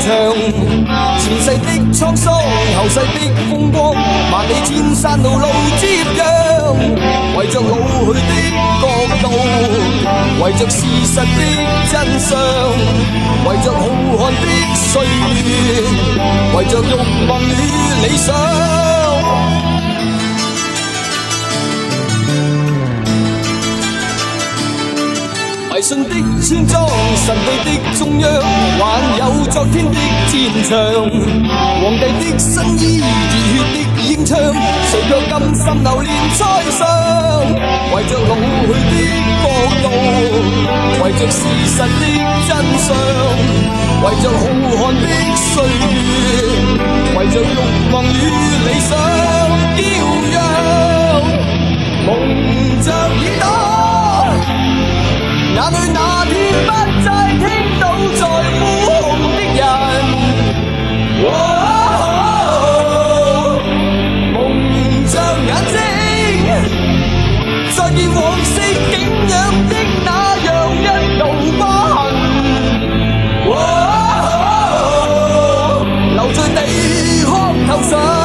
长，前世的沧桑，后世的风光，万里千山路路接壤，为着老去的角度，为着事实的真相，为着浩瀚的岁月，为着欲望与理想。迷信的村庄，神秘的中央，还有昨天的战场。皇帝的新衣，热血的英枪，谁却甘心流连塞上？为着老去的角度，为着事实的真相，为着浩瀚的岁月，为着欲望与理想骄阳，蒙着耳朵。眼里那天不再聽到在呼號的人，蒙着眼睛，再見往昔景仰的那樣一道疤痕，留在地殼頭上。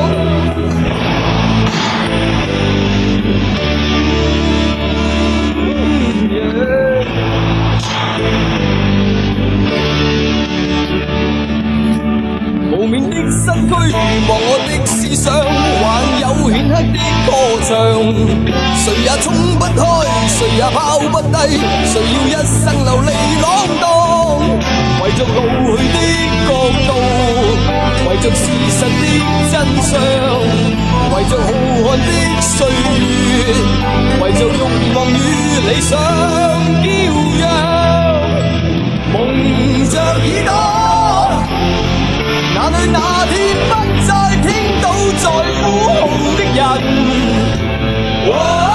無眠的身軀，忘我的思想，還有顯赫的歌唱。誰也衝不開，誰也拋不低，誰要一生流離浪蕩？為着老去的角度，為着事實的真相，為着浩瀚的歲月，為着欲望與理想驕陽，蒙着耳朵。哪里那天不再聽到在呼號的人？